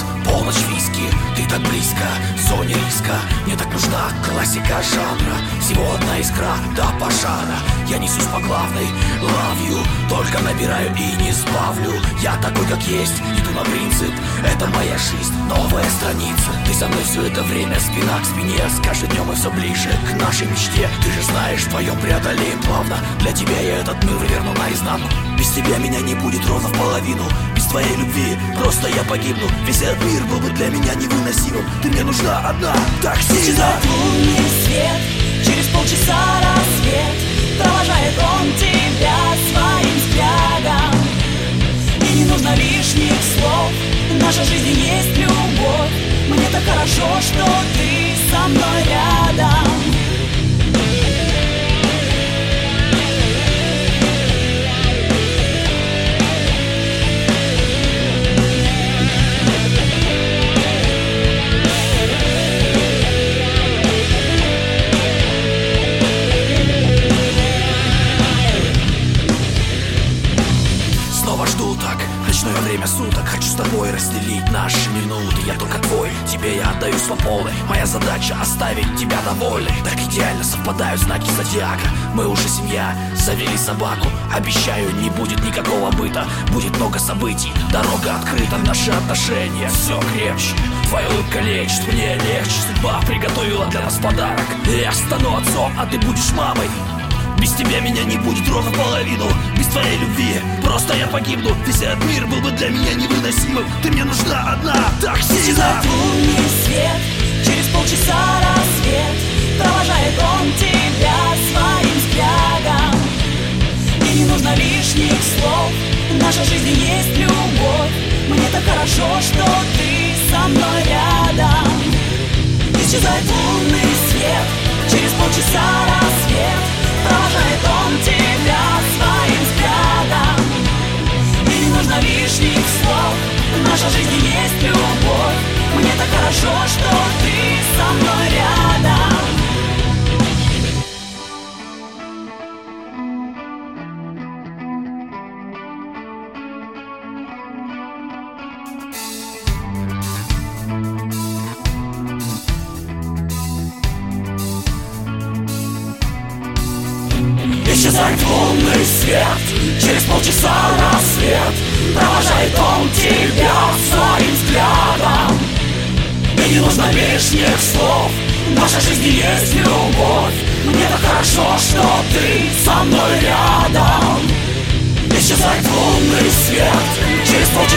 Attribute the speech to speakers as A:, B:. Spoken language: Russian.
A: полночь виски, ты так близко, в зоне риска. Мне так нужна классика жанра, всего одна искра до пожара. Я несусь по главной, love you, только набираю и не сбавлю. Я такой как есть, иду на принцип, это моя жизнь, новая страница. Ты со мной все это время, спина к спине, с каждым днем мы все ближе к нашей мечте. Ты же знаешь, вдвоем преодолеем плавно, для тебя я этот мир выверну наизнанку. Без тебя меня не будет ровно в половину, без твоей любви просто я погибну. Весь этот мир был бы для меня невыносимым, ты мне нужна одна, так сильно.
B: Исчезает лунный свет, через полчаса рассвет, провожает он тебя своим взглядом. И не нужно лишних слов, в нашей жизни есть любовь. Мне так хорошо, что ты со мной рядом.
A: Ночное время суток, хочу с тобой разделить наши минуты. Я только твой, тебе я отдаю свободы. Моя задача оставить тебя довольной. Так идеально совпадают знаки зодиака. Мы уже семья, завели собаку. Обещаю, не будет никакого быта, будет много событий, дорога открыта. Наши отношения все крепче, твоя улыбка лечит, мне легче. Судьба приготовила для нас подарок. Я стану отцом, а ты будешь мамой. Без тебя меня не будет ровно половину, без твоей любви просто я погибну. Весь этот мир был бы для меня невыносимым, ты мне нужна одна, так сильно.
B: Исчезает лунный свет, через полчаса рассвет, провожает он тебя своим взглядом. И не нужно лишних слов, в нашей жизни есть любовь. Мне так хорошо, что ты со мной рядом. Исчезает лунный свет, через полчаса рассвет, провожает он тебя своим взглядом. И не нужно лишних слов, в нашей жизни есть любовь. Мне так хорошо, что ты со мной рядом.
A: Исчезает лунный свет, через полчаса рассвет, провожает он тебя своим взглядом. И не нужно лишних слов, в нашей жизни есть любовь. Мне так хорошо, что ты со мной рядом. Исчезает лунный свет, через полчаса